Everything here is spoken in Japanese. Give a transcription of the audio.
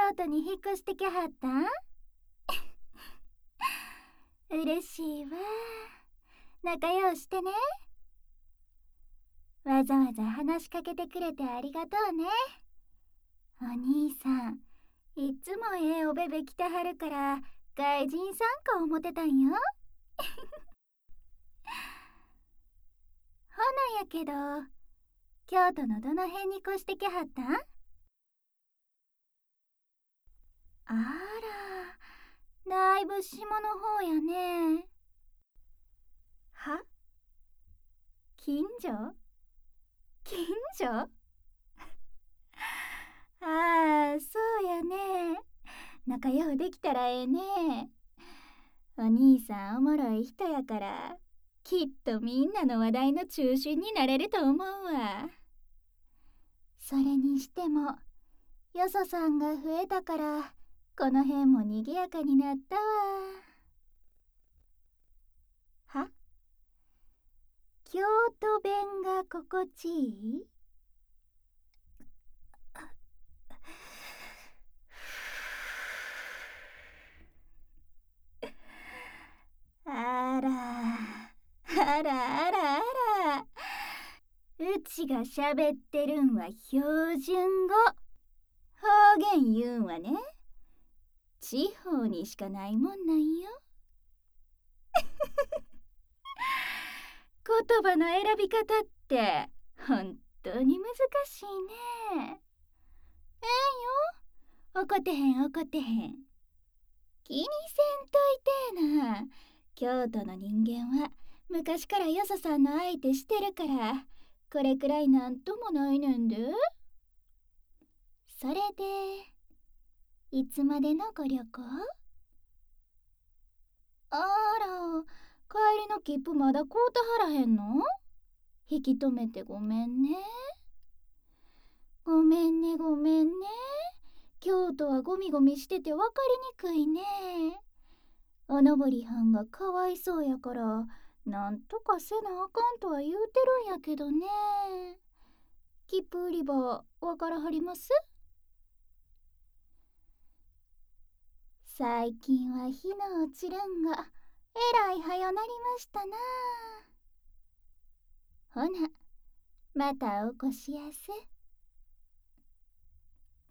都に引っ越してきはったん？嬉しいわ。仲良してね。わざわざ話しかけてくれてありがとうね。お兄さん、いつもおべべ着てはるから外人さんか思ってたんよ。ほなやけど、京都のどの辺に越してきはったん？あら、だいぶ下の方やね。は？近所？近所？ああ、そうやね。仲良うできたらええね。お兄さんおもろい人やから、きっとみんなの話題の中心になれると思うわ。それにしても、よそさんが増えたから、この辺もにぎやかになったわ。は？京都弁が心地いい？あら、あらあらあら。うちがしゃべってるんは標準語。方言言うんはね、地方にしかないもんなんよ。言葉の選び方って本当に難しいね。ええよ、怒ってへん怒ってへん。気にせんといてな。京都の人間は昔からよそさんの相手してるから、これくらいなんともないねんで。それで、いつまでのご旅行？あら、帰りの切符まだ買うたはらへんの？引き止めてごめんね。ごめんねごめんね。京都はゴミゴミしてて分かりにくいね。おのぼりはんがかわいそうやから、なんとかせなあかんとは言うてるんやけどね。切符売り場わからはります？最近は日の落ちるんがえらい早なりましたな。ほな、またおこしやす。